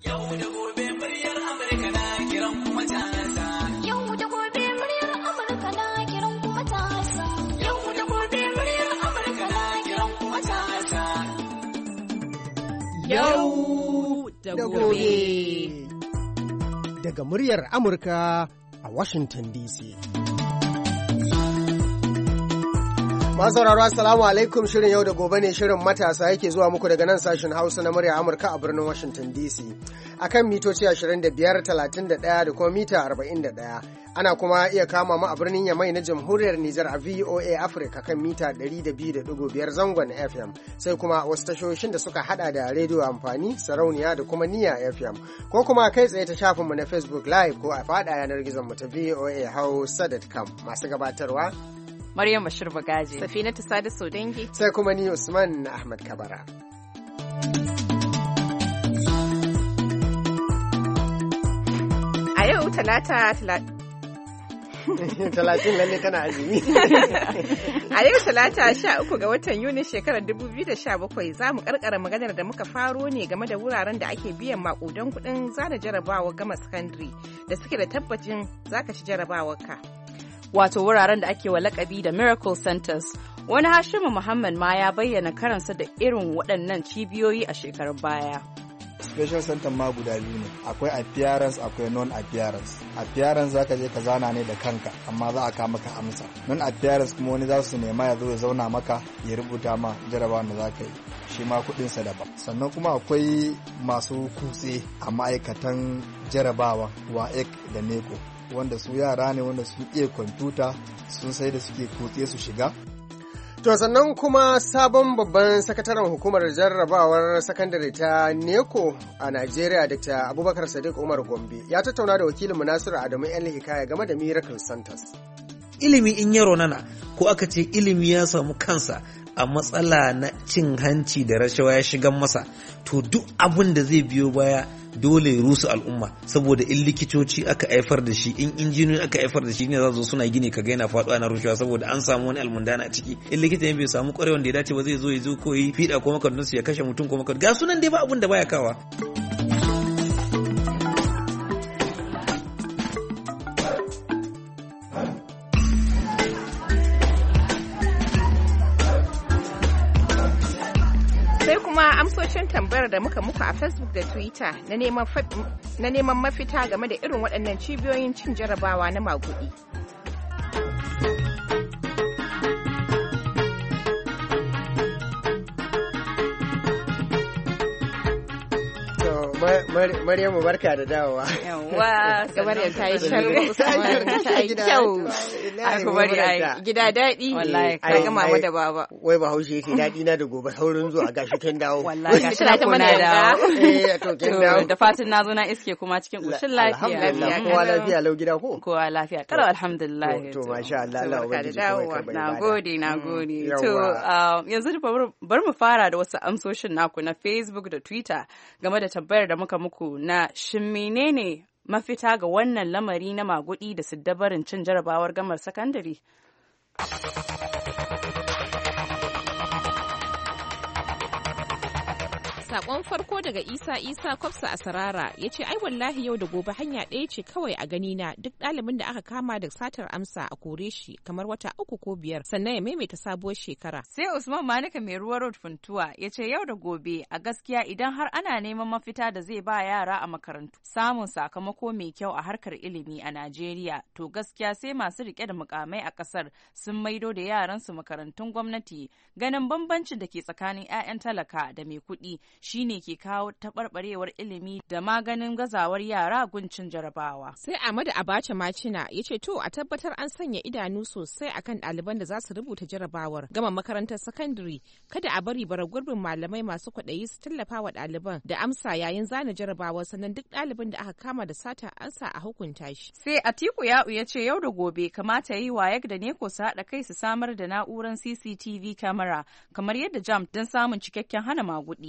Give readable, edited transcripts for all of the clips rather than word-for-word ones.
Yau da gobe muryar Amurka na kiran kuma matasa. Yau da gobe muryar Amurka na kiran kuma matasa. Yau da gobe muryar Amurka na kiran kuma matasa. Yau da gobe. Daga muryar Amurka a Washington DC. Masu sauraro assalamu alaikum, shirin yau da gobe ne, shirin matasa yake zuwa muku daga nan sashen Hausa na murya Amurka a birnin Washington DC akan mitoci 25, 31 da kuma mita 41. Ana kuma iya kama mu a birnin Yamai na Jamhuriyar Nijar a VOA Africa kan mita 102.5 zangon FM, sai kuma wasu tashoshin da suka hada da rediyo amfani, sarauniya da kuma niya FM, ko kuma kai tsaye ta shafinmu na Facebook Live ko a fada yanar gizon mu ta VOA Hausa.com. Masu gabatarwa Maryam Bashir Bagaji, Safinatu Sadu Sodangi, sai kuma ni Usman Ahmad Kabara. A yau talata 30 lalle kana azumi. A yau talata 13 ga watan Yuni shekarar 2017 za mu karkara maganar da muka faro ne game da wuraren da ake biyan makudan kudin zana jarabawa gama sakandare da suke da tabbacin zaka ci jarabawarka. wato wuraren da ake wa lakabi da Miracle Centers. Wani Hashimu Muhammad ma ya bayyana karansa da irin waɗannan cibiyoyi a shekarun baya. Special center ma guda biyu ne, akwai appearance akwai non-appearance. Appearance zaka je ka zana ne da kanka, amma za a ka maka amsa. Non-appearance kuma wani za su nema ya zo ya zauna maka ya rubuta ma jarabawan da zaka yi, shi ma kuɗinsa daban. Sannan kuma akwai masu kutse a ma'aikatan jarabawa WAEC da NECO, wanda su yara ne wanda sun iya kwamfuta, sun sai da suke kutse su shiga. To sannan kuma sabon babban sakataren hukumar jarrabawar sakandare ta NECO a Najeriya, Dr. Abubakar Sadiq Umar Gombe, ya tattauna da wakilin Nasiru Adamu El Hikaya game da Miracle Centers. Ilimi in yaro nana ko aka ce ilimi ya samu kansa a matsala na cin hanci da rashawa ya shigan masa, to duk abin da zai biyo baya dole ya rusa al'umma, saboda in likitoci aka haifar da shi, in injiniyoyi aka haifar da shi ne za su suna gini kaga yana faɗuwa na rushewa saboda an samu wani almundana a ciki. In likita ya bai samu ƙwarewan da ya dace ba zai zo ya zo ko yi fiɗa ko makardunsu ya kashe mutum ko makardun, ga sunan dai ba abin da baya kawa. Amsoshin tambayar da muka muku a Facebook da Twitter na neman mafita game da irin waɗannan cibiyoyin cin jarabawa na maguɗi. Maryamu barka da dawowa. Yawwa, kamar yadda ta yi sharri, ta yi kyau. Aka bari a gida daɗi. Wallahi, ka gama mu da baba. Wai Bahaushe yake daɗi na da gobe saurin zuwa gashi kin dawo. Wallahi gashi na kuma na dawo. To kin dawo. Da fatan na zo na iske kuma cikin ƙoshin lafiya. Alhamdulillah, kowa lafiya lau gida ko? Kowa lafiya. Kalau alhamdulillah. To masha Allah, Allah ubangiji kawai karɓa ibada. Na gode. To yanzu bari mu fara da wasu amsoshin naku na Facebook da Twitter game da tabbayar da muka muku na shin menene mafita ga wannan lamari na magudi da siddabarin cin jarabawar gamar sakandare? Sakon farko daga Isa Kwafsa a Sarara ya ce ai wallahi yau da gobe hanya ɗaya ce kawai a gani na, duk ɗalibin da aka kama da satar amsa a kore shi kamar wata 3 ko 5 sannan ya maimaita sabuwar shekara. Sai Usman Manika mai ruwa road Funtuwa ya ce yau da gobe a gaskiya idan har ana neman mafita da zai ba yara a makarantu samun sakamako mai kyau a harkar ilimi a Najeriya, to gaskiya sai masu rike da mukamai a kasar sun maido da yaransu makarantun gwamnati, ganin bambancin da ke tsakanin 'ya'yan talaka da mai kuɗi shine ke kawo taɓarɓarewar ilimi da maganin gazawar yara guncin jarabawa. Sai Ahmadu Abacha Macina ya ce to a tabbatar an sanya idanu sosai akan ɗaliban da za su rubuta jarabawar gama makarantar sakandare, kada a bari bara gurbin malamai masu kwaɗayi su tallafa wa ɗaliban da amsa yayin zana jarabawar, sannan duk ɗalibin da aka kama da sata ansa a hukunta shi. Sai Atiku Ya'u ya ce yau da gobe kamata yi WAEC da NECO su haɗa kai su samar da na'urar CCTV camera kamar yadda JAMB don samun cikakken hana magudi. Sai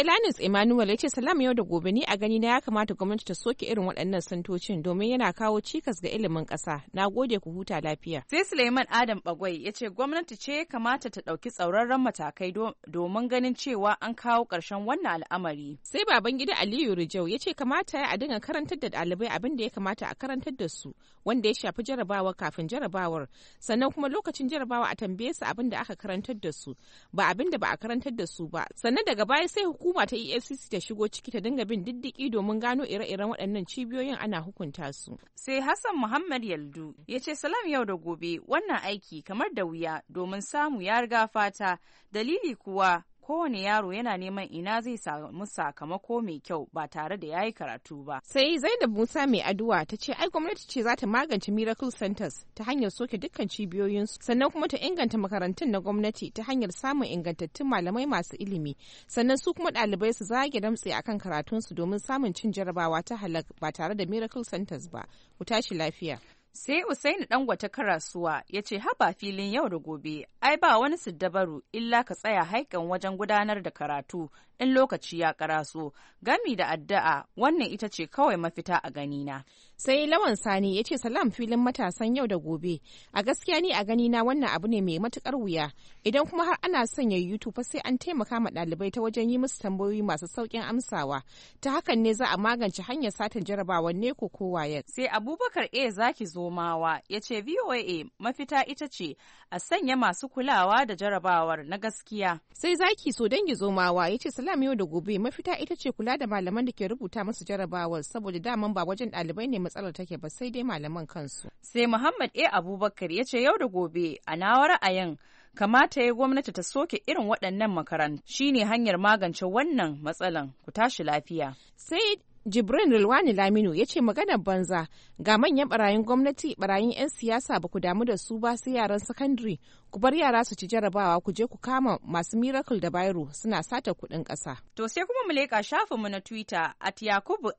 Linus Emmanuel ya ce salam yau da gobe ni a gani na ya kamata gwamnati ta soke irin waɗannan santocin domin yana kawo cikas ga ilimin ƙasa. Na gode ku huta lafiya. Sai Suleiman Adam Bagwai ya ce gwamnati ce kamata ta ɗauki tsauraran matakai domin ganin cewa an kawo ƙarshen wannan al'amari. Sai Babangida Aliyu Rijau ya ce kamata a dinga karantar da ɗalibai abin da ya kamata a karantar da su wanda ya shafi jarabawa kafin jarabawar, sannan kuma lokacin jarabawa a tambaye su abin da aka karantar da su ba abin da ba a karantar da su ba, sannan daga baya sai hukuma ta EFCC ta shigo ciki ta dinga bin diddiki domin gano ire-iren waɗannan cibiyoyin ana hukunta su. Sai Hassan Muhammad Yaldu ya ce salam yau da gobe wannan aiki kamar da wuya domin samu ya riga fata, dalili kuwa kowane yaro yana neman ina zai samu sakamako mai kyau ba tare da ya yi karatu ba. Sai Zainab Musa mai addu'a ta ce ai gwamnati ce za ta magance Miracle Centers ta hanyar soke dukkan cibiyoyinsu, sannan kuma ta inganta makarantun na gwamnati ta hanyar samun ingantattun malamai masu ilimi, sannan su kuma ɗalibai su zage damtse akan karatunsu domin samun cin jarabawa ta halak ba tare da Miracle Centers ba. Ku tashi lafiya. Sai Usaini Dangote Karasuwa ya ce haba filin yau da gobe, ai ba wani siddabaru illa ka tsaya haikan wajen gudanar da karatu in lokaci ya karaso, gami da addu'a wannan ita ce kawai mafita a ganina. Sai Lawan Sani ya ce salam filin matasan yau da gobe, a gaskiya ni a ganina wannan abu ne mai matukar wuya, idan kuma har ana son ya YouTube fa sai an taimaka ma ɗalibai ta wajen yi musu tambayoyi masu sauƙin amsawa, ta hakan ne za a magance hanyar satin jarabawar ne ko wayar. Sai Abubakar Zaki Zomawa ya ce VOA mafita ita ce a sanya masu kulawa da jarabawar na gaskiya. Sai Zaki So Dangi Zomawa ya ce salam yau da gobe mafita ita ce kula da malaman da ke rubuta musu jarabawar, saboda daman ba wajen ɗalibai ne matsalar take ba sai dai malaman kansu. Sai Muhammad Abubakar ya ce yau da gobe a nawa ra'ayin kamata ya gwamnati ta soke irin waɗannan makarantu shine hanyar magance wannan matsalan. Ku tashi lafiya. Sai Jibrin Rilwani Laminu ya ce maganar banza, ga manyan barayin gwamnati, barayin 'yan siyasa ba ku damu da su ba sai yaran sakandare, ku bar yara su ci jarabawa ku je ku kama masu Miracle da Bairo suna sata kuɗin ƙasa. To sai kuma mu leƙa shafinmu na Twitter @Yakubu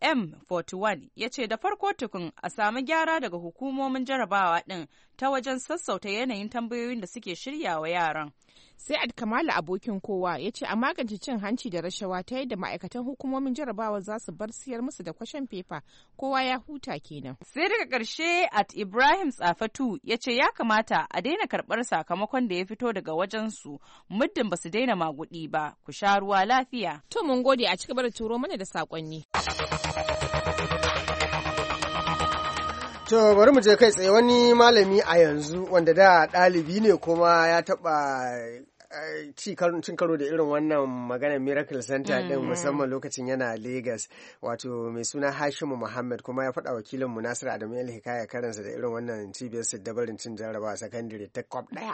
M41 ya ce da farko tukun a samu gyara daga hukumomin jarabawa ɗin ta wajen sassauta yanayin tambayoyin da suke shiryawa yaran. Sai Adkamala Abokin Kowa ya ce a magance cin hanci da rashawa ta yadda ma'aikatan hukumomin jarabawa za su bar siyar musu da kwashen fefa, kowa ya huta kenan. Sai daga ƙarshe @Ibrahim Tsafatu ya ce ya kamata a daina karɓar sakamakon da ya fito daga wajensu muddin ba su daina maguɗi ba. Ku sha ruwa lafiya. To mun gode, a cigaba da turo mana da saƙonni. To bari mu je kai tsaye, wani malami a yanzu wanda da ɗalibi ne kuma ya taɓa cin karo da irin wannan maganar Miracle Center din musamman lokacin yana Lagos, wato mai suna Hashimu Muhammad, kuma ya faɗa wakilin mu Nasiru Adamu El Hikaya karansa da irin wannan cibiyar siddabarin cin jarabawa sakandare ta kwab ɗaya.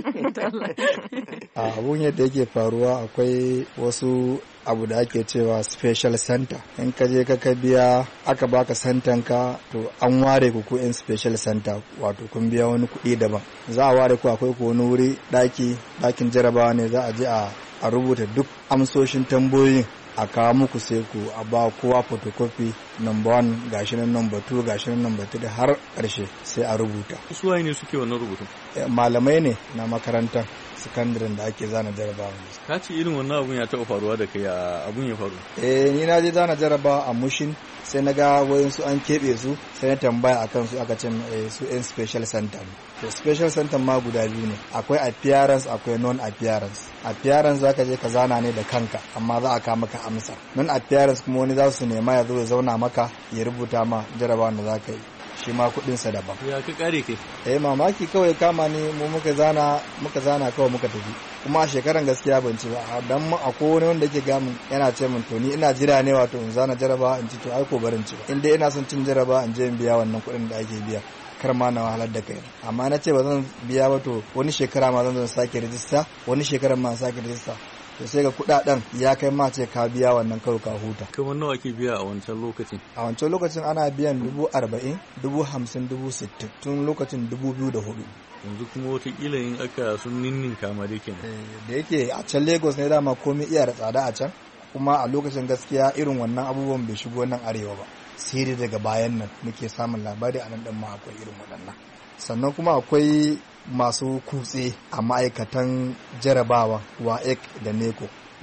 Abun yadda yake faruwa, akwai wasu abu da ake cewa special center. In ka je ka biya aka baka santan ka, to an ware ku in special center, wato kun biya wani kuɗi daban. Za a ware ku, akwai ku wani wuri ɗakin jarabawa ne, za a je a rubuta duk amsoshin tambayoyin a kawo muku, sai ku a ba kowa photocopy number 1 gashi nan number 2 gashi nan number 3 har ƙarshe sai a rubuta. Su waye ne suke wannan rubutun? Malamai ne na makarantar sakandaren da ake zana jarabawa. Ka ce irin wannan abun ya taɓa faruwa da kai, abun ya faru? Ni na je zana jarabawa a Mushin, sai na ga wayansu an keɓe su, sai na tambaya a kansu, aka ce su yan special center ne. To special center ma guda biyu ne, akwai appearance akwai non appearance. Appearance zaka je ka zana ne da kanka amma za a kawo maka amsa. Non appearance kuma wani za su nema ya zo ya zauna maka ya rubuta ma jarabawa da za ka yi, shi ma kuɗinsa daban. Ya ka kare kai? Mamaki kawai kama ni, mu muka zana kawai muka tafi. Kuma a shekaran gaskiya ban ci ba, dan akwai wani wanda yake gamin yana ce min to ni ina jira ne wato in zana jaraba, in ci to ai ko barin ci ba. In dai ina son cin jaraba in je in biya wannan kuɗin da ake biya, kar ma na wahalar da kai. Amma na ce ba zan biya ba, to wani shekara ma zan sake rijista, wani shekaran ma sake rijista. To sai ga kudaden ya kai ma ce ka biya wannan kawai ka huta. Kamar nawa ke biya a wancan lokacin? A wancan lokacin ana biyan 40,000, 50,000, 60,000 tun lokacin 2004. Yanzu kuma watakila in aka sun ninnin kama da kenan. Da yake a can Lagos ne dama komai iya da tsada a can, kuma a lokacin gaskiya irin wannan abubuwan bai shigo nan arewa ba, sai dai daga bayan nan muke samun labari a nan ɗin ma akwai irin waɗannan. Sannan kuma akwai masu kutse a ma'aikatan jarabawa WAEC da NECO,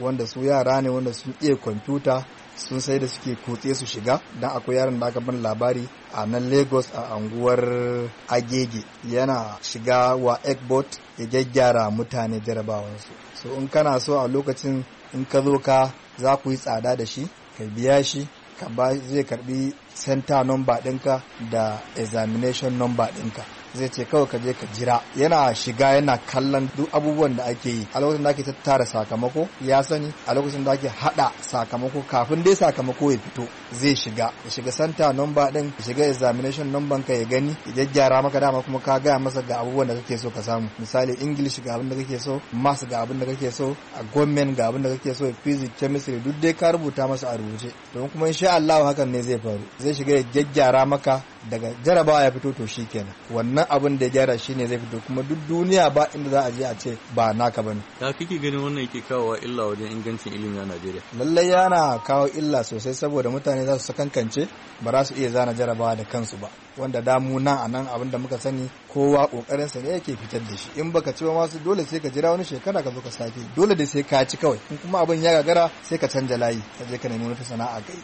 wanda su yara ne wanda sun iya kwamfuta sun sai da suke kutse su shiga. Dan akwai yaron da aka ban labari a nan Lagos a anguwar Agege yana shiga wa Ekbot ya gyaggyara mutane jarabawansu. So in kana so a lokacin in ka zo ka za ku yi tsada da shi ka biya shi zai karbi center number ɗinka da examination number ɗinka. Zai ce kawai ka je ka jira, yana shiga yana kallon duk abubuwan da ake yi a lokacin da ake tattara sakamako ya sani, a lokacin da ake hada sakamako kafin dai sakamako ya fito zai shiga ya shiga santa number din, ya shiga examination number ka ya gani, ya gyara maka dama kuma ka gaya masa ga abubuwan da kake so ka samu. Misali English ga abin da kake so, maths ga abin da kake so, a government ga abin da kake so, physics, chemistry duk dai ka rubuta masa a rubuce. Don kuma insha Allah hakan ne zai faru, zai shiga ya gyara maka daga jarabawa ya fito to shikenan wannan abin da ya gyara shine zai fito, kuma duk duniya ba inda za a je a ce ba naka bane. Ya kike ganin wannan yake kawo illa wajen ingancin ilimi a Najeriya? Lallai yana kawo illa sosai saboda mutane za su sakankance ba za su iya zana jarabawa da kansu ba, wanda damu nan a nan abin da muka sani kowa kokarin sa ne yake fitar da shi. In baka ci ba masu dole sai ka jira wani shekara ka zo ka sake, dole dai sai ka ci kawai. In kuma abin ya gagara sai ka canja layi ka je ka nemi wata sana'a kai.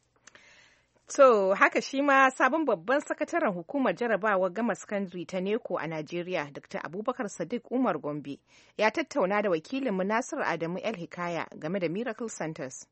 To haka shi ma sabon babban sakataren hukumar jarabawar gama sakandare ta NECO a Najeriya, Dr. Abubakar Sadiq Umar Gombe, ya tattauna da wakilin Nasir Adamu El Hikaya game da Miracle Centers.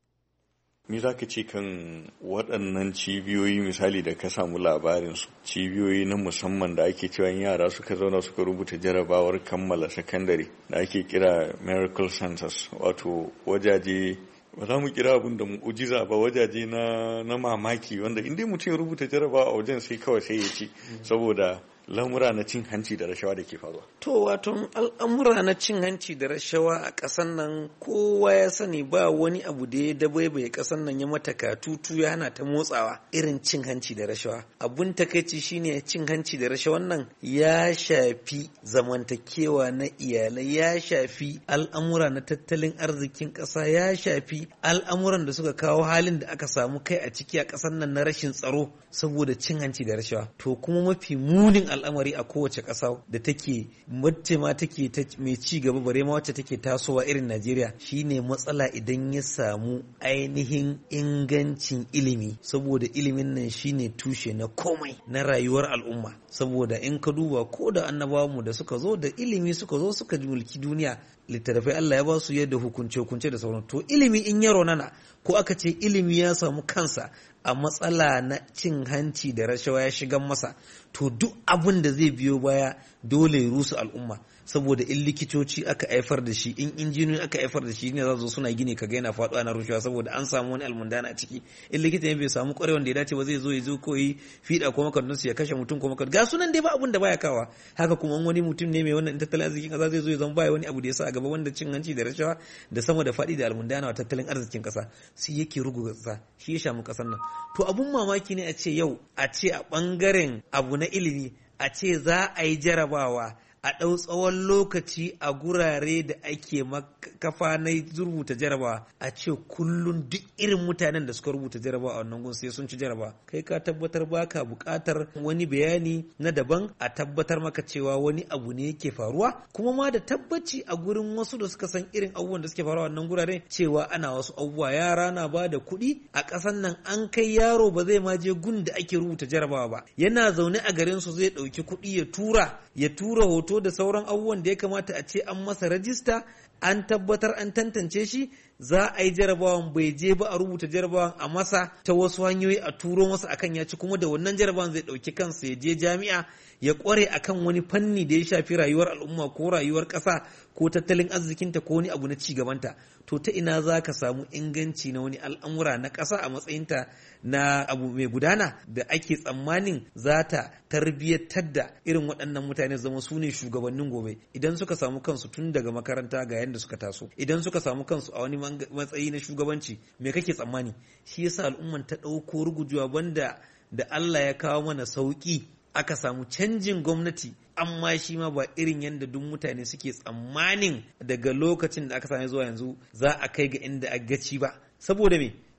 Me za ka ce kan waɗannan cibiyoyi misali da ka samu labarinsu, cibiyoyi na musamman da ake cewa yara suka zauna suka rubuta jarabawar kammala sakandare da ake kira Miracle Centers, wato wajaje ba za mu kira abin da mu'ujiza ba, wajaje na mamaki wanda inda mutum ya rubuta jarabawa a wajen sai kawai sai ya ci saboda lamura na cin hanci da rashawa da ke faruwa. To wato al'amura na cin hanci da rashawa a ƙasan nan kowa ya sani, ba wani abu da ya dabaibaye ƙasan nan ya mata katutu ya hana ta motsawa irin cin hanci da rashawa. Abun takaici shine cin hanci da rashawan nan ya shafi zamantakewa na iyalai, ya shafi al'amura na tattalin arzikin ƙasa, ya shafi al'amuran da suka kawo halin da aka samu kai a ciki a ƙasan nan na rashin tsaro saboda cin hanci da rashawa. To kuma mafi munin al'amari a kowace ƙasa da take wacce ma take mai ci gaba bare ma wacce take tasowa irin Najeriya shine matsala idan ya samu ainihin ingancin ilimi, saboda ilimin nan shine tushe na komai na rayuwar al'umma. Saboda in ka duba ko da annabawanmu da suka zo da ilimi suka zo suka mulki duniya, littattafai Allah ya ba su yadda hukunce da sauran. To ilimi in ya raunana ko aka ce ilimi ya samu kansa a matsala na cin hanci da rashawa ya shigan masa, to duk abin da zai biyo baya dole ya rusa al'umma. Saboda in likitoci aka haifar da shi, in injiniyoyi aka haifar da shi ne za su suna gini kaga yana faɗuwa na rushewa saboda an samu wani almundana a ciki. In likita ne bai samu ƙwarewan da ya dace ba zai zo koyi fiɗa ko makardunsu ya kashe mutum ko makardun, ga sunan dai ba abun da baya kawa. Haka kuma wani mutum ne mai wannan tattalin arzikin ƙasa zai zo ya zama baya wani abu da ya sa a gaba wanda cin hanci da rashawa da sama da faɗi da almundana wa tattalin arzikin ƙasa sai yake ruguza ƙasa, shi ya shamu ƙasar nan. To abun mamaki ne a ce yau a ce a ɓangaren abu na ilimi a ce za a yi jarabawa a ɗau tsawon lokaci a gurare da ake kafa na rubuta jarabawa, a ce kullum duk irin mutanen da suka rubuta jarabawa a wannan gun sai sun ci jarabawa. Kai ka tabbatar baka buƙatar wani bayani na daban a tabbatar maka cewa wani abu ne yake faruwa, kuma ma da tabbaci a gurin wasu da suka san irin abubuwan da suke faruwa a wannan gurare cewa ana wasu abubuwa. Yara na ba da kuɗi a ƙasan nan, an kai yaro ba zai ma je gun da ake rubuta jarabawa ba, yana zaune a garin su zai ɗauki kuɗi ya tura hoto da sauran abubuwan da ya kamata a ce an masa rajista, an tabbatar an tantance shi, za a yi jarabawan bai je ba a rubuta jarabawan a masa ta wasu hanyoyi a turo masa akan ya ci, kuma da wannan jarabawan zai ɗauki kansa ya je jami'a ya ƙware akan wani fanni da ya shafi rayuwar al'umma ko rayuwar ƙasa ko tattalin arzikinta ko wani abu na ci gabanta. To ta ina za ka samu inganci na wani al'amura na ƙasa a matsayinta na abu mai gudana da ake tsammanin za ta tarbiyyatar da irin waɗannan mutane zama su ne shugabannin gobe, idan suka samu kansu tun daga makaranta ga yadda suka taso, idan suka samu kansu a wani matsayi na shugabanci, me kake tsammani? Shi yasa al'umman ta ɗauko rugujewa, banda da Allah ya kawo mana sauƙi aka samu canjin gwamnati, amma shi ma ba irin yadda duk mutane suke tsammanin daga lokacin da aka same zuwa yanzu za a kai ga inda a gaci ba. Saboda me?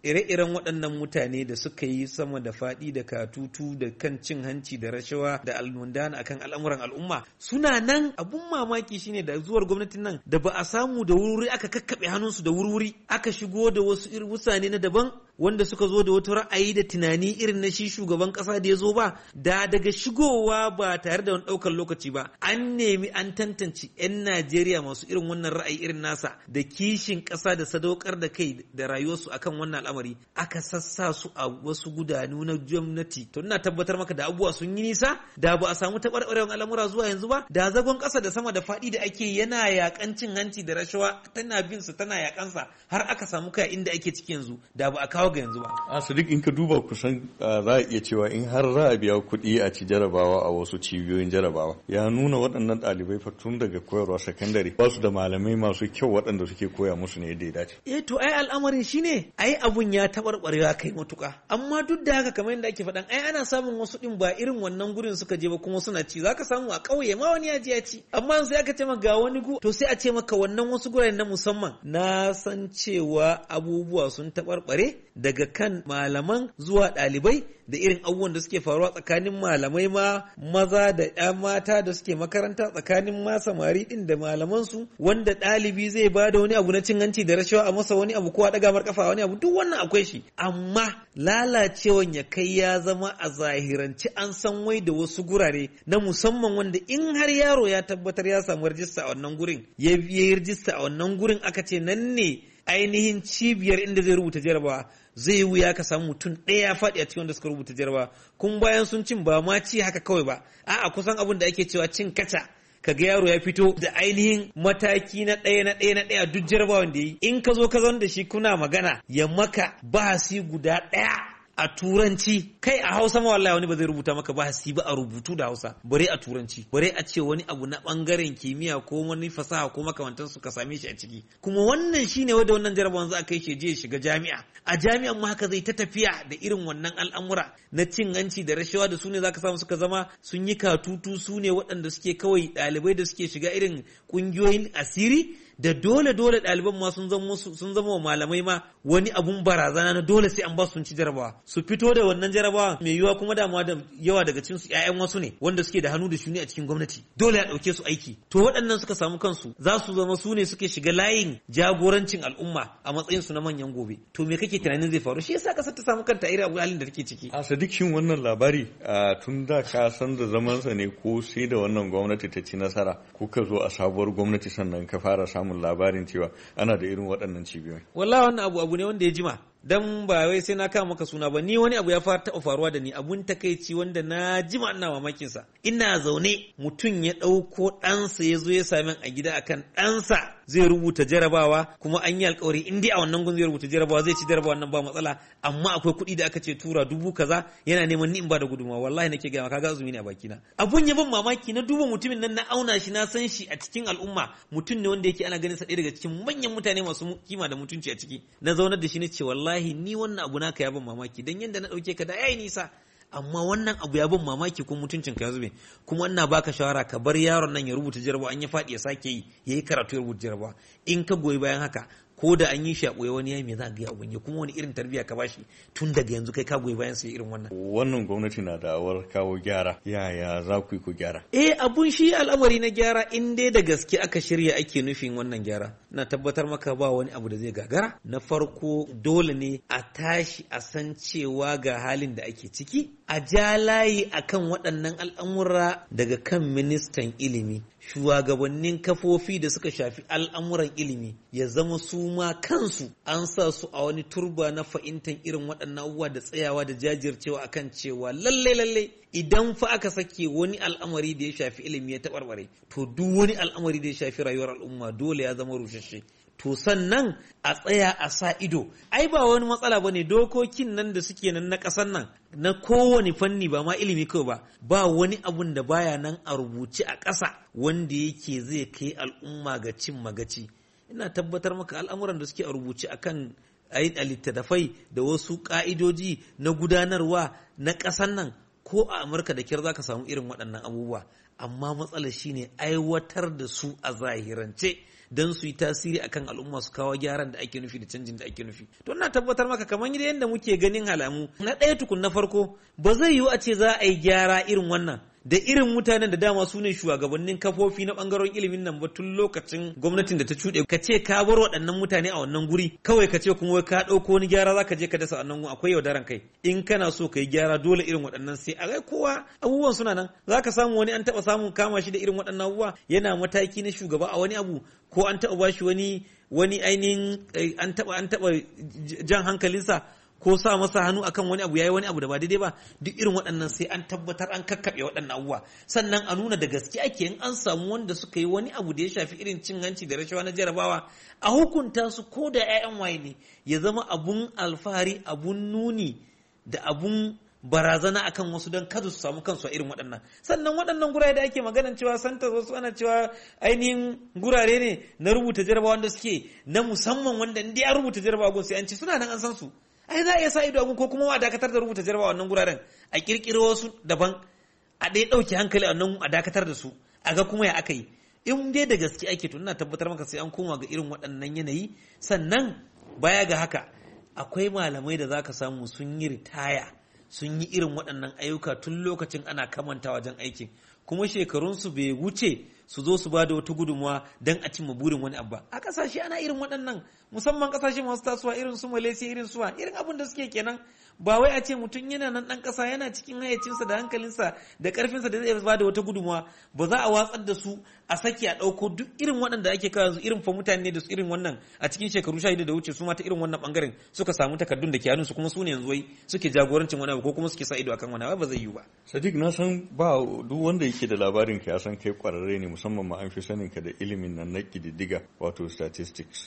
ire-iren waɗannan mutane da suka yi sama da faɗi da katutu da kan cin hanci da rashawa da almundana akan al'amuran al'umma suna nan. Abun mamaki shine da zuwar gwamnatin nan da ba a samu da wuri aka kakkaɓe hannunsu da wuri aka shigo da wasu irin mutane na daban wanda suka zo da wata ra'ayi da tunani irin na shi shugaban kasa da ya zo ba, da daga shigowa ba tare da wani ɗaukar lokaci ba an nemi an tantance 'yan Najeriya masu irin wannan ra'ayi irin nasa da kishin ƙasa da sadaukar da kai da rayuwarsu akan wannan al'amari aka sassa su a wasu gudanu na gwamnati. To ina tabbatar maka da abubuwa sun yi nisa, da ba a samu taɓarɓarewar al'amura zuwa yanzu ba, da zagon ƙasa da sama da faɗi da ake yana yaƙan cin hanci da rashawa tana bin sa tana yaƙansa har aka samu kai inda ake ciki yanzu, da ba a kawo ga yanzu ba. A Sadiq, in ka duba kusan za a iya cewa in har za a biya kuɗi a ci jarabawa a wasu cibiyoyin jarabawa, ya nuna waɗannan ɗalibai fa tun daga koyarwa sakandare ba su da malamai masu kyau waɗanda suke koya musu ne yadda ya dace. To ai al'amarin shine ai abun ya taɓarɓarewa kai matuƙa, amma duk da haka kamar yadda ake faɗan ai ana samun wasu ɗin ba irin wannan gurin suka je ba kuma suna ci, zaka samu a ƙauye ma wani ya je ya ci, amma sai aka ce maka ga wani gu to sai a ce maka wannan wasu guraren na musamman. Na san cewa abubuwa sun taɓarɓare daga kan malaman zuwa ɗalibai da irin abubuwan da suke faruwa tsakanin malamai ma maza da ƴan mata da suke makaranta, tsakanin ma samari ɗin da malamansu, wanda ɗalibi zai ba da wani abu na cin hanci da rashawa a masa wani abu ko a ɗaga mar kafa wani abu, duk wannan akwai shi. Amma lalacewan ya kai ya zama a zahirance an san wai da wasu gurare na musamman wanda in har yaro ya tabbatar ya samu rajista a wannan gurin, ya yi rajista a wannan gurin aka ce nan ne ainihin cibiyar inda zai rubuta jarabawa, zai yi wuya ka samu mutum ɗaya ya faɗi a cikin wanda suka rubuta jarabawa. Kun bayan sun cin ba ma ci haka kawai ba, a'a kusan abin da ake cewa cin kaca. Kaga yaro ya fito da ainihin mataki na ɗaya duk jarabawan da yi, in ka zo ka zan da shi kuna magana ya maka bahasi guda ɗaya a turanci, kai a Hausa ma wallahi wani ba zai rubuta maka bahasi ba a rubutu da Hausa, bare a turanci, bare a ce wani abu na bangaren kimiyya ko wani fasaha ko makamantan su ka same shi a ciki. Kuma wannan shine wanda wannan jarabawan za a kai shi je shiga jami'a, a jami'an ma haka zai ta tafiya da irin wannan al'amura na cin hanci da rashawa da su ne zaka samu suka zama sun yi katutu, su ne waɗanda suke kawai ɗalibai da suke shiga irin ƙungiyoyin asiri da dole ɗaliban ma sun zama wa malamai ma wani abun barazana na dole sai an ba su ci jarabawa, su fito da wannan jarabawa mai yiwuwa kuma dama da yawa daga cikin su ƴaƴan wasu ne wanda suke da hannu da shuni a cikin gwamnati, dole a ɗauke su aiki. To waɗannan suka samu kansu za su zama su ne suke shiga layin jagorancin al'umma a matsayin su na manyan gobe. To me kake tunanin zai faru? Shi yasa kasar ta samu kanta irin abu halin da take ciki. A Sadiq, shin wannan labari tun da ka san da zamansa ne ko sai da wannan gwamnati ta ci nasara ko ka zo a sabuwar gwamnati sannan ka fara samun labarin cewa ana da irin waɗannan cibiyoyi? Wallahi wannan abu ne wanda ya jima, dan ba wai sai na kama maka suna ba, ni wani abu ya taɓa faruwa da ni, abun takaici wanda na jima ina mamakin sa. Ina zaune mutum ya ɗauko ɗansa ya zo ya sami a gida akan ɗansa zai rubuta jarabawa, kuma an yi alkawari in dai a wannan gun zai rubuta jarabawa zai ci jarabawa nan ba matsala, amma akwai kuɗi da aka ce tura 1000 kaza yana neman ni in ba da gudunmawa. Wallahi nake gaya maka, kaga azumi ne a bakina. Abun ya ban mamaki, na duba mutumin nan na auna shi, na san shi a cikin al'umma, mutum ne wanda yake ana ganin sa ɗaya daga cikin manyan mutane masu kima da mutunci a ciki. Na zaunar da shi ne ce wallahi ni wannan abu naka ya ban mamaki, dan yanda na ɗauke ka da yayi nisa, amma wannan abu ya ban mamaki kuma mutuncin ka ya zube, kuma ina baka shawara ka bar yaron nan ya rubuta jarabawa, an ya faɗi ya sake yi, yayi karatu ya rubuta jarabawa. In ka goyi bayan haka, ko da an yi shi a ɓoye wani yayi me za ga abun ya, kuma wani irin tarbiyya ka bashi tun daga yanzu kai ka goyi bayan sai irin wannan. Wannan gwamnati na da awar kawo gyara, yaya za ku yi ku gyara? Abun shi al'amari na gyara in dai da gaske aka shirya ake nufin wannan gyara, na tabbatar maka ba wani abu da zai gagara. Na farko dole ne a tashi a san cewa ga halin da ake ciki, a ja layi akan waɗannan al'amura daga kan ministan ilimi, shugabannin kafofi da suka shafi al'amuran ilimi, ya zama su ma kansu an sa su a wani turba na fahimtar irin waɗannan abubuwa da tsayawa da jajircewa akan cewa lalle idan fa aka sake wani al'amari da ya shafi ilimi ya taɓarɓare, to duk wani al'amari da ya shafi rayuwar al'umma dole ya zama rushashe. To sannan a tsaya a sa ido, ai ba wani matsala bane, dokokin nan da suke nan na ƙasar nan na kowane fanni ba ma ilimi kawai ba wani abun da baya nan a rubuce a ƙasa wanda yake zai kai al'umma ga cin magaci. Ina tabbatar maka al'amuran da suke a rubuce akan a littattafai da wasu ƙa'idoji na gudanarwa na ƙasar nan, ko a Amurka da kyar za ka samu irin waɗannan abubuwa, amma matsalar shine aiwatar da su a zahirance don su yi tasiri akan al'umma su kawo gyaran da ake nufi da canjin da ake nufi. To ina tabbatar maka kamar yadda muke ganin halamu na ɗaya tukun na farko ba zai yiwu a ce za a yi gyara irin wannan da irin mutanen da dama su ne shugabannin kafofi na bangaren ilimin nan ba tun lokacin gwamnatin da ta cuɗe ka ce ka bar waɗannan mutane a wannan guri kawai ka ce kuma wai ka ɗauko wani gyara za ka je ka dasa wannan gun akwai yaudaran kai in kana so ka yi gyara dole irin waɗannan sai a kowa abubuwan suna nan za ka samu wani an taɓa samun kama shi da irin waɗannan abubuwa yana mataki na shugaba a wani abu ko an taɓa bashi wani ainihin an taɓa jan hankalinsa ko sa masa hannu akan wani abu yayi wani abu da ba daidai ba duk irin waɗannan sai an tabbatar an kakkaɓe waɗannan abubuwa sannan a nuna da gaske ake in an samu wanda suka yi wani abu da ya shafi irin cin hanci da rashawa na jarabawa a hukunta su ko da 'ya'yan waye ne ya zama abun alfahari abun nuni da abun barazana akan wasu don kada su samu kansu a irin waɗannan sannan waɗannan gurare da ake maganan cewa santa wasu ana cewa ainihin gurare ne na rubuta jarabawa wanda suke na musamman wanda in dai an rubuta jarabawa sai an ce suna nan an san su ai za a iya sa ido a ko kuma a dakatar da rubuta jarabawa wannan guraren a kirkiro wasu daban a ɗaya ɗauke hankali a nan a dakatar da su a ga kuma ya aka yi in dai da gaske ake to ina tabbatar maka sai an koma ga irin waɗannan yanayi sannan baya ga haka akwai malamai da zaka samu sun yi ritaya sun yi irin waɗannan ayyuka tun lokacin ana kamanta wajen aikin kuma shekarunsu bai wuce su zo su ba da wata gudunmawa don a cimma burin wani abu a ƙasashe ana irin waɗannan musamman ƙasashe masu tasowa irin su Malaysia irin suwa irin abin da suke kenan ba wai a ce mutum yana nan ɗan ƙasa yana cikin hayyacinsa da hankalinsa da ƙarfinsa da zai ba da wata gudunmawa ba za a watsar da su a saki a ɗauko duk irin waɗanda ake kawo su irin fa mutane da su irin wannan a cikin shekaru 16 da wuce su ma ta irin wannan ɓangaren suka samu takardun da ke hannun su kuma su ne yanzu wai suke jagorancin wani abu ko kuma suke sa ido akan wani abu ba zai yiwu ba. Sadiq na san ba duk wanda yake da labarin ka ya san kai kwararre ne musamman ma an fi sanin ka da ilimin nan na ƙididdiga wato statistics.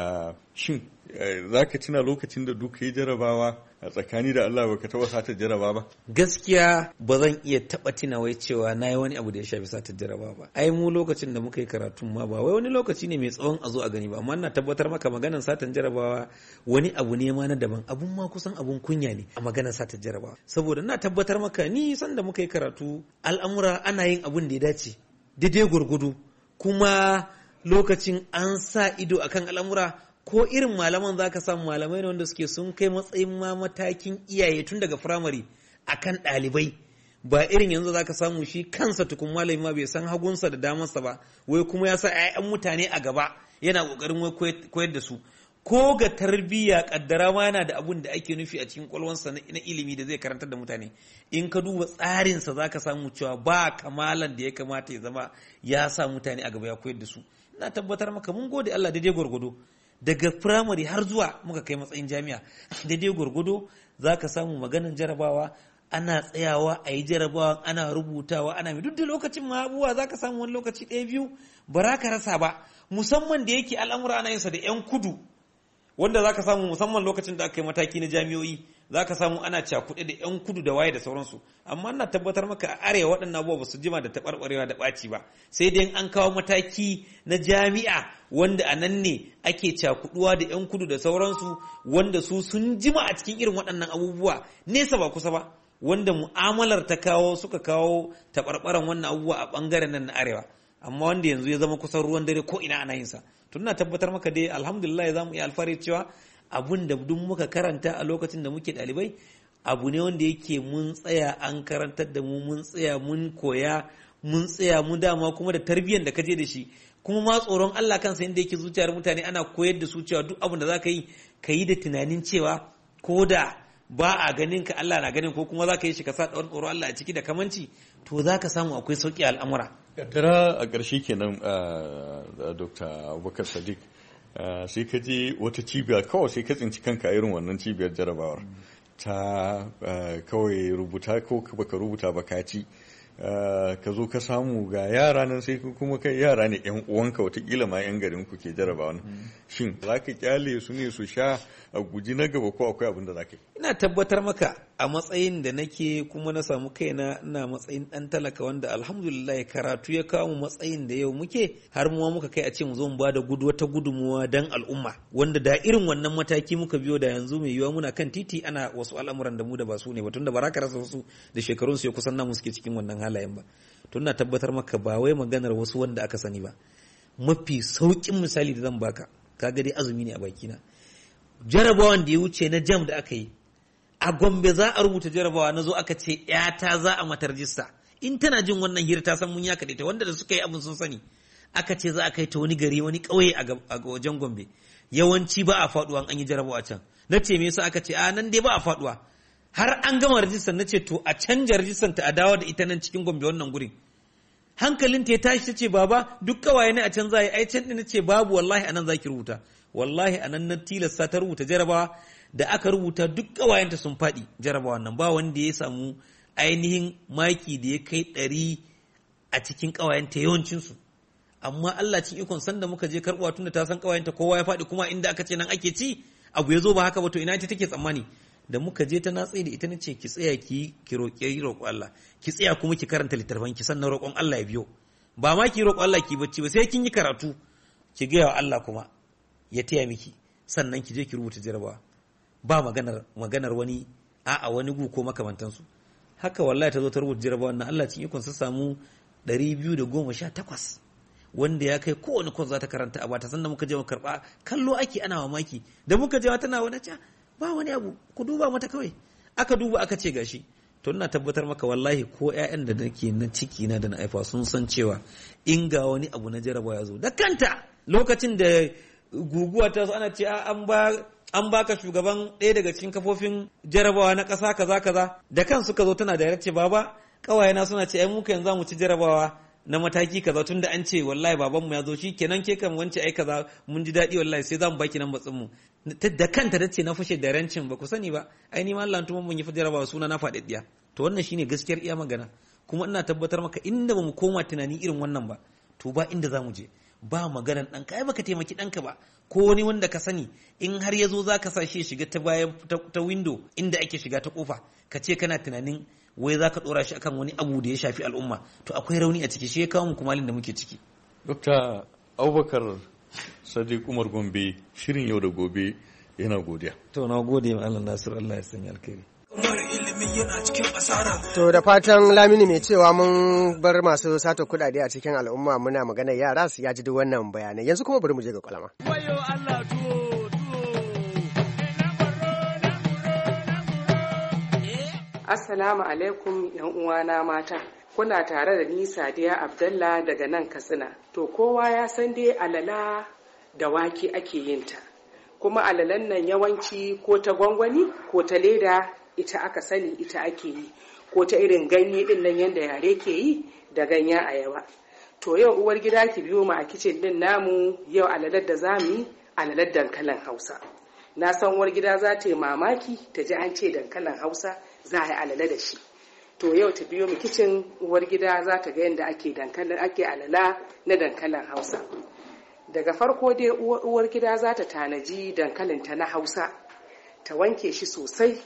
Shin za ka tuna lokacin da duk yi jarabawa a tsakani da Allah baka taɓa sata jaraba ba? Gaskiya ba zan iya taɓa tuna wai cewa na yi wani abu da ya shafi sata jaraba ba. Ai mu lokacin da muka yi karatun ma ba wai wani lokaci ne mai tsawon a zo a gani ba amma ina tabbatar maka maganar satan jarabawa wani abu ne ma na daban abun ma kusan abun kunya ne a maganar satan jarabawa saboda ina tabbatar maka ni san da muka yi karatu al'amura ana yin abun da ya dace daidai gurgudu kuma lokacin an sa ido akan al'amura ko irin malaman za ka samu malamai ne wanda suke sun kai matsayin ma matakin iyaye tun daga firamare akan ɗalibai ba irin yanzu za ka samu shi kansa tukun malami ma bai san hagunsa da damarsa ba wai kuma ya sa 'ya'yan mutane a gaba yana ƙoƙarin wai koyar da su ko ga tarbiyya kaddara ma yana da abun da ake nufi a cikin kwalwansa na ilimi da zai karantar da mutane in ka duba tsarinsa za ka samu cewa ba kamalan da ya kamata ya zama ya sa mutane a gaba ya koyar da su ina tabbatar maka mun gode Allah daidai gwargwado daga firamare har zuwa muka kai matsayin jami'a daidai gwargwado za ka samu maganin jarabawa ana tsayawa a yi jarabawa ana rubutawa ana mai duk da lokacin ma abubuwa za ka samu wani lokaci ɗaya biyu ba za ka rasa ba musamman da yake al'amura ana yinsa da 'yan kudu wanda za ka samu musamman lokacin da aka yi mataki na jami'o'i za ka samu ana cakuɗe da 'yan kudu da waye da sauransu amma ina tabbatar maka a arewa waɗannan abubuwa ba su jima da taɓarɓarewa da ɓaci ba sai dai an kawo mataki na jami'a wanda a nan ne ake cakuɗuwa da 'yan kudu da sauransu wanda su sun jima a cikin irin waɗannan abubuwa nesa ba kusa ba wanda mu'amalar ta kawo suka kawo taɓarɓaran wannan abubuwa a ɓangaren nan na arewa amma wanda yanzu ya zama kusan ruwan dare ko ina ana yin sa to ina tabbatar maka dai alhamdulillah za mu iya alfahari cewa abun da duk muka karanta a lokacin da muke ɗalibai abu ne wanda yake mun tsaya an karantar da mu mun tsaya mun koya mun tsaya mu dama kuma da tarbiyyar da ka je da shi kuma ma tsoron Allah kansa inda yake zuciyar mutane ana koyar da su cewa duk abin da za ka yi da tunanin cewa ko da ba a ganin ka Allah na ganin ko kuma za ka yi shi ka sa ɗaurin tsoro Allah a ciki da kamanci to za ka samu akwai sauƙi al'amura. Tara a ƙarshe kenan Dr. Abubakar Sadiq sai ka je wata cibiya kawai sai ka tsinci kanka irin wannan cibiyar jarabawar ta kawai rubuta ko baka rubuta ba ka ci ka zo ka samu ga yara nan sai kuma kai yara ne yan uwanka watakila ma yan garin ku ke jarabawa shin za ka kyale su ne su sha a guji na gaba ko akwai abin da za ka yi ina tabbatar maka a matsayin da nake kuma na samu kaina ina matsayin dan talaka wanda alhamdulillah karatu ya kawo mu matsayin da yau muke har mu muka kai a ce mu zo mu bada wata gudunmuwa dan al'umma wanda da irin wannan mataki muka biyo da yanzu mai yiwa muna kan titi ana wasu al'amuran da mu da ba su ne ba tunda ba za ka rasa wasu da shekarun su ya kusan namu suke cikin wannan halayen ba to ina tabbatar maka ba wai maganar wasu wanda aka sani ba mafi sauƙin misali da zan baka kaga dai azumi ne a bakina. Jarabawan da ya wuce na jam da aka yi a Gombe za a rubuta jarabawa, na zo aka ce ‘yata za a mata rajista. In tana jin wannan hira ta san mun ya kaɗe ta, wanda da suka yi abin sun sani. Aka ce za a kai ta wani gari wani ƙauye a wajen Gombe, yawanci ba a faɗuwa an yi jarabawa can. Na ce me yasa? Aka ce a nan dai ba a faɗuwa. Har an gama rajistar, na ce to a canja rajistar ta a dawo da ita nan cikin Gombe wannan gurin. Hankalin ta ya tashi, ta ce baba duk kawaye ne a can za a yi, ai can ɗin. Na ce babu, wallahi anan za ki rubuta. Wallahi anan na tilasta ta rubuta jarabawa. Da aka rubuta duk ƙawayenta sun faɗi jarabawa nan, ba wanda ya samu ainihin maki da ya kai 100 a cikin ƙawayenta yawancinsu. Amma Allah cin ikon sanda muka je karɓuwa tunda ta san ƙawayenta kowa ya faɗi, kuma inda aka ce nan ake ci abu ya zo ba haka ba, to ina ita take tsammani. Da muka je ta natsaye da ita, nace ki tsaya ki roƙo Allah, ki tsaya kuma ki karanta littattafan ki, sannan roƙon Allah ya biyo. Ba ma ki roƙo Allah ki bacci ba, sai kin yi karatu ki gaya wa Allah kuma ya taya miki, sannan ki je ki rubuta jarabawa. Ba maganar wani wani gu ko makamantansu. Haka wallahi ta zo ta rubuta jarabawa wannan, Allah cikin ikon sa samu 218, wanda ya kai kowane kwas za ta karanta a bata. Sannan muka je mu karba, kallo ake ana mamaki. Da muka je tana wani ba wani abu, ku duba mata kawai. Aka duba aka ce gashi. To ina tabbatar maka wallahi ko ƴaƴan da nake na ciki na da na haifa sun san cewa in ga wani abu na jarabawa ya zo da kanta. Lokacin da guguwa ta zo ana ce an baka shugaban ɗaya daga cikin kafofin jarabawa na ƙasa kaza da kan suka zo tana da yarce baba ƙawayena suna ce ai muka yanzu mu ci jarabawa na mataki kaza tunda an ce wallahi babanmu ya zo, shi kenan ke kan wance ai kaza mun ji daɗi wallahi sai za mu baki nan batsin mu. Da kanta ta ce na fashe da rancin, ba ku sani ba ai ni ma Allah tuma mun yi jarabawa suna na faɗaɗɗiya. To wannan shine gaskiyar iya magana, kuma ina tabbatar maka inda ba mu koma tunani irin wannan ba to ba inda za mu je. Ba maganar ɗanka, ai baka taimaki ɗanka ba, ko wani wanda ka sani in har ya zo za ka sa shi ya shiga ta bayan ta window inda ake shiga ta kofa, ka ce kana tunanin wai za ka ɗora shi akan wani abu da ya shafi al'umma, to akwai rauni a ciki. Shi ya kawo mu kumalin da muke ciki. Dokta Abubakar Sadiq Umar Gombe, shirin yau da gobe yana godiya. To na gode ma Allah Nasiru, Allah ya sanya alkhairi. To da fatan Lamini mai cewa mun bar masu sata kudade a cikin al'umma muna magana yara su ya ji duk wannan bayanai. Yanzu kuma bari mu je ga kwalama. Assalamu alaikum yan uwana mata. Kuna tare da ni Sadiya Abdallah daga nan Katsina. To kowa ya san dai alala da wake ake yin ta. Kuma alalan nan yawanci ko ta gwangwani ko ta leda ita aka sani, ita ake yi, ko ta irin ganye din nan yanda yare ke yi da ganyen ayaba. To yau uwar gida ki biyo mu a kicin din namu, yau alalar da zamu yi alalar dankalin Hausa. Na san uwar gida za ta yi mamaki ta ji an ce dankalin Hausa za a yi alala da shi. To yau ta biyo mu kicin, uwar gida za ta ga yadda ake alala na dankalin Hausa. Daga farko dai uwar gida za ta tanaji dankalin ta na Hausa, ta wanke shi sosai,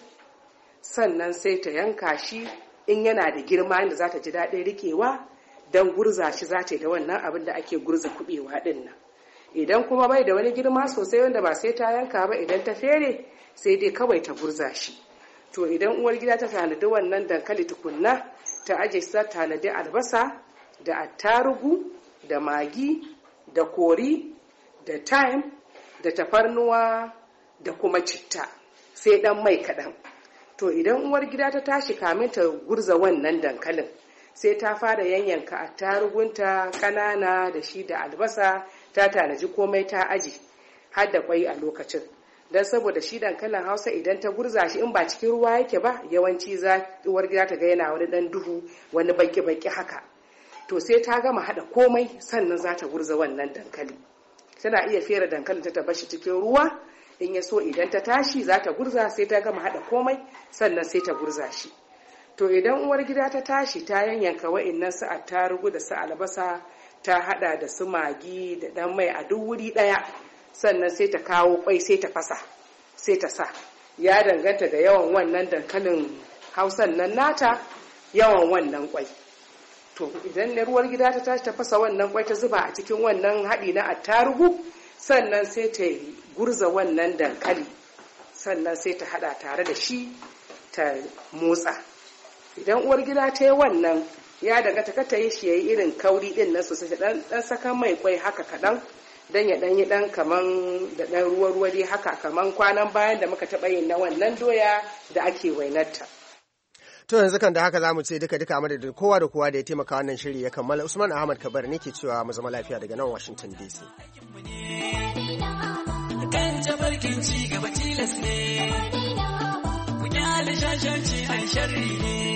sannan sai ta yanka shi in yana da girma inda za ta ji daɗin rikewa, don gurza shi za ta yi da wannan abin da ake gurza kuɓewa ɗin nan. Idan kuma bai da wani girma sosai wanda ba sai ta yanka ba, idan ta fere sai dai kawai ta gurza shi. To idan uwar gida ta tanadi wannan dankali tukunna, ta aje ta tanadi albasa da attarugu da magi da kori da thyme da tafarnuwa da kuma citta, sai dan mai kaɗan. To idan uwar gida ta tashi kamin ta gurza wannan dankalin, sai ta fara yanyanka attarugunta ƙanana da shi da albasa, ta tanaji komai ta aji har da kwai a lokacin. Don saboda shi dankalin Hausa idan ta gurza shi in ba cikin ruwa yake ba, yawanci uwar gida ta ga yana wani dan duhu, wani baki-baki haka. To sai ta gama hada komai sannan za ta gurza wannan dankali. Tana iya fere dankalin ta bashi cikin ruwa, in ya so idan ta tashi za ta gurza, sai ta gama hada komai sannan sai ta gurza shi. To idan uwar gida ta tashi ta yanyanka wa'annan su attarugu da su albasa, ta hada da su magi da dan mai a duk wuri daya, sannan sai ta kawo kwai sai ta fasa sai ta sa. Ya danganta ga yawan wannan dankalin Hausan nan nata, yawan wannan kwai. To idan ruwar gida ta tashi ta fasa wannan kwai ta zuba a cikin wannan haɗi na attarugu, sannan sai ta gurza wannan dankali, sannan sai ta hada tare da shi ta motsa. Idan uwar gida ta yi wannan, ya danganta ka ta yi shi yayi irin kauri din nan sosai dan saka mai kwai haka kadan dan ya dan yi dan kaman da dan ruwa dai haka kaman kwanan bayan da muka taba yin na wannan doya da ake wainarta. To yanzu kan da haka zamu ce duka madadin kowa da kowa da ya taimaka wannan shiri ya kammala. Usman Ahmad Kabar ne ke cewa mu zama lafiya daga nan Washington DC. Kan tabarkin ci gaba tilas ne, ku kyale shashanci an sharri ne.